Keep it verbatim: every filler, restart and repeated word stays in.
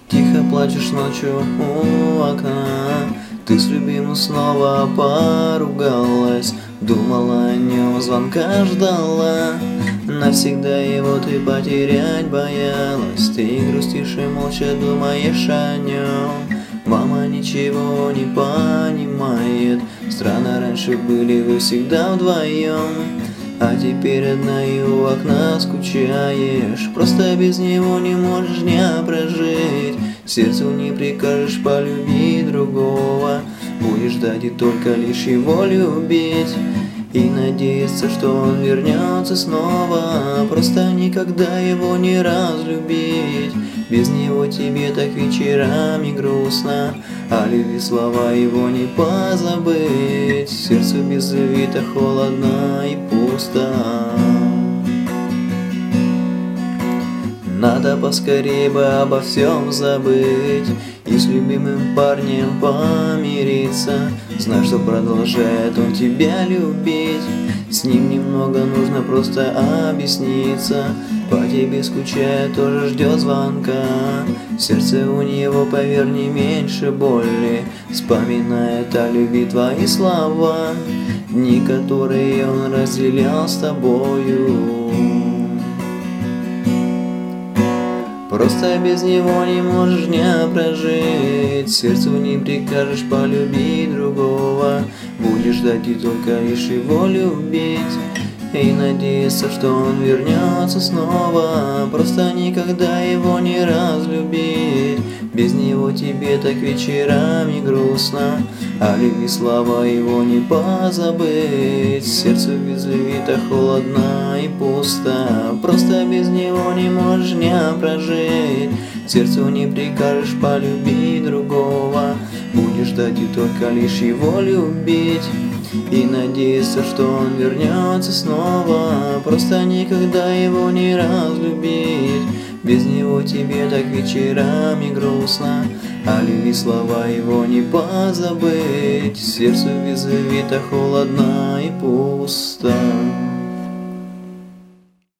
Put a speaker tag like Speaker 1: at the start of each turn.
Speaker 1: Тихо плачешь ночью у окна, ты с любимым снова поругалась, думала о нем, звонка ждала. Навсегда его ты потерять боялась, ты грустишь и молча думаешь о нем. Мама ничего не понимает, странно, раньше были вы всегда вдвоем, а теперь одна и у окна скучаешь, просто без него не можешь дня прожить. Сердцу не прикажешь полюбить другого, будешь ждать и только лишь его любить, и надеяться, что он вернется снова, просто никогда его не разлюбить. Без него тебе так вечерами грустно, а любви слова его не позабыть. Сердцу без любви так холодно и пусто. Надо поскорее бы обо всем забыть и с любимым парнем помириться. Знай, что продолжает он тебя любить, с ним немного нужно просто объясниться. По тебе скучает, тоже ждет звонка, сердце у него, поверь, не меньше боли, вспоминает о любви твои слова, дни, которые он разделял с тобою. Просто без него не можешь дня прожить, сердцу не прикажешь полюбить другого, будешь ждать и только лишь его любить, и надеяться, что он вернется снова, просто никогда его не разлюбить. Без него тебе так вечерами грустно, а любви слова его не позабыть. Сердцу без любви так холодно и пусто, просто без него не можешь дня прожить, сердцу не прикажешь полюбить другого, будешь ждать и только лишь его любить, и надеяться, что он вернется снова, просто никогда его не разлюбить. Без него тебе так вечерами грустно, а любви слова его не позабыть. Сердцу без любви так холодно и пусто.